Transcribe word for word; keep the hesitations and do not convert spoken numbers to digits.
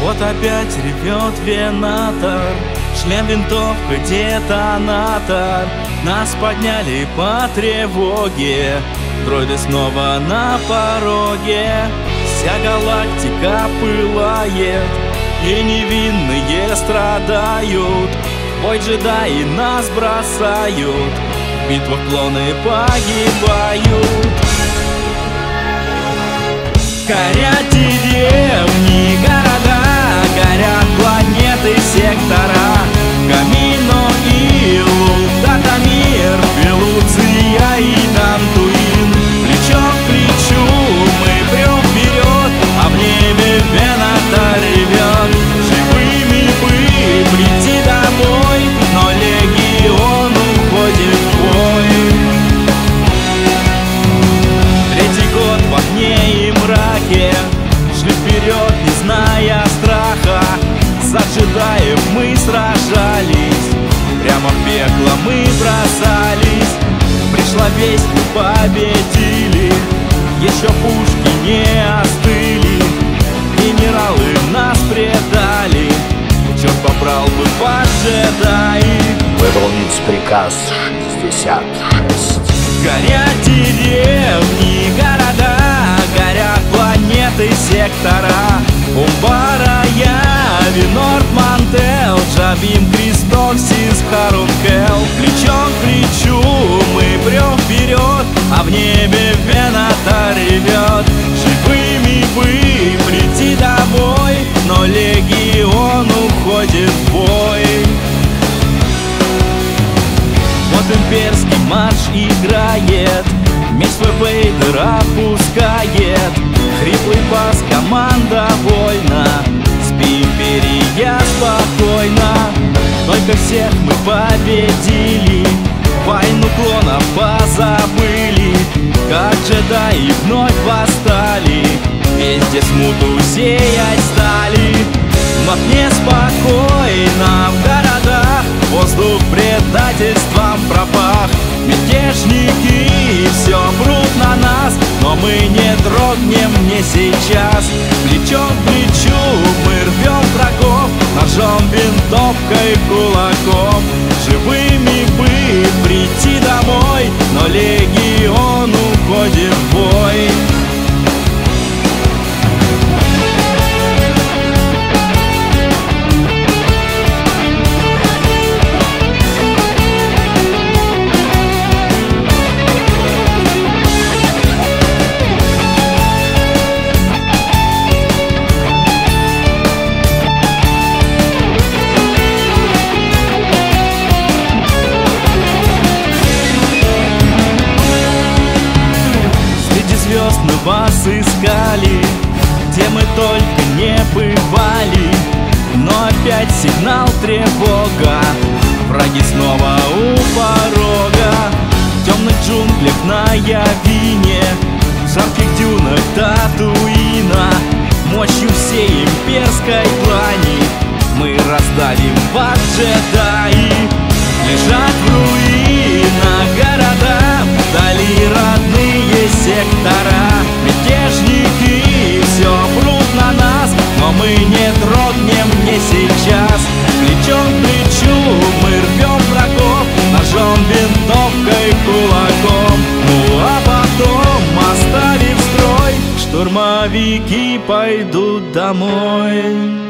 Вот опять ревет венатор, шлем, винтовка, детонатор. Нас подняли по тревоге, дроиды снова на пороге. Вся галактика пылает, и невинные страдают. Бой джедаи нас бросают, в битвах клоны погибают. Горят деревни, города, горят планеты, сектора. Камино, Илу, Датамир, Белуция и Дантуин. Плечо к плечу мы прем вперед, а в небе Венатор ревет. Живыми бы прийти домой, но легион уходит в бой. Третий год в огне и мраке, шли вперед, не зная страха. За джедаев мы сражались, прямо в пекло мы бросались. Пришла весть, мы победили, еще пушки не остыли. Генералы нас предали, черт побрал бы вас джедаи. Выполнить приказ шестьдесят шесть. Горят деревни, города, горят планеты, сектора. Умбара, Яви, Норд, Мантел, Джабим, Кристок, Сис, Харункел. Плечом к плечу мы прем вперед, а в небе Венатор ревет. Живыми бы прийти домой, но легион уходит в бой. Вот имперский марш играет, меч свой Вейдер опускает. Хриплый бас, команда вольна, спи, империя, спокойно. Только всех мы победили, войну клонов позабыли. Как джедаи вновь восстали, везде смуту сеять стали. В окне спокойно, в городах воздух предательством пропах. Мятежники все прут на нас, но мы не дрогнем не сейчас. Плечом к плечу мы рвем врагов, ножом, винтовкой, кулаком. Живыми бы прийти домой, но легион уходит в бой. Мы вас искали, где мы только не бывали. Но опять сигнал тревога, враги снова у порога. В темных джунглях на Явине, в жарких дюнах Татуина, мощью всей имперской длани мы раздавим вас, джедаи. Лежат в руинах города, вдали родные сектора. Мятежники все прут на нас, но мы не дрогнем не сейчас. Плечом к плечу мы рвем врагов, ножом, винтовкой, кулаком. Ну а потом, оставив строй, штурмовики пойдут домой.